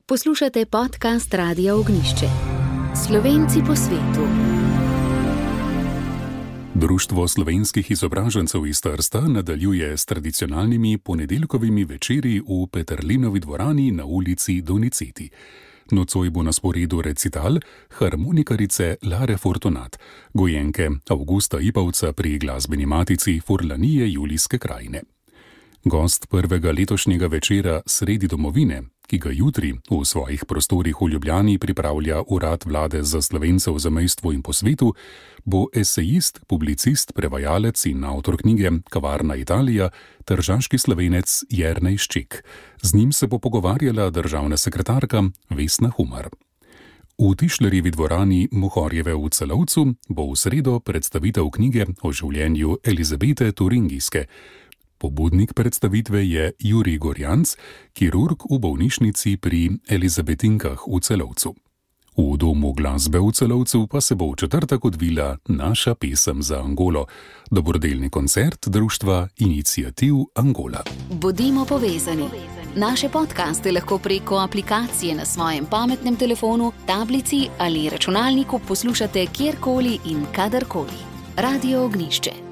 Poslušate podcast Radia Ognjišče. Slovenci po svetu. Društvo slovenskih izobražencev iz Trsta nadaljuje s tradicionalnimi ponedeljkovimi večeri v Peterlinovi dvorani na ulici Donizetti. Nocoj bo na sporedu recital harmonikarice Lare Fortunat, gojenke Avgusta Ipavca pri glasbeni matici Furlanije Julijske krajine. Gost prvega letošnjega večera Sredi domovine, ki ga jutri v svojih prostorih v Ljubljani pripravlja Urad vlade za Slovence v zamejstvu in po svetu, bo esejist, publicist, prevajalec in avtor knjige Kavarna Italija, tržaški Slovenec Jernej Šček. Z njim se bo pogovarjala državna sekretarka Vesna Humar. V Tišlerjevi dvorani Mohorjeve v Celovcu bo v sredo predstavitev knjige o življenju Elizabete Turingijske. Pobudnik predstavitve je Jurij Gorjanc, kirurg v bolnišnici pri Elizabetinkah v Celovcu. V Domu glasbe v Celovcu pa se bo v četrtek odvila Naša pesem za Angolo, dobrodelni koncert društva Iniciativ Angola. Bodimo povezani. Naše podcaste lahko preko aplikacije na svojem pametnem telefonu, tablici ali računalniku poslušate kjerkoli in kadarkoli. Radio Ognjišče.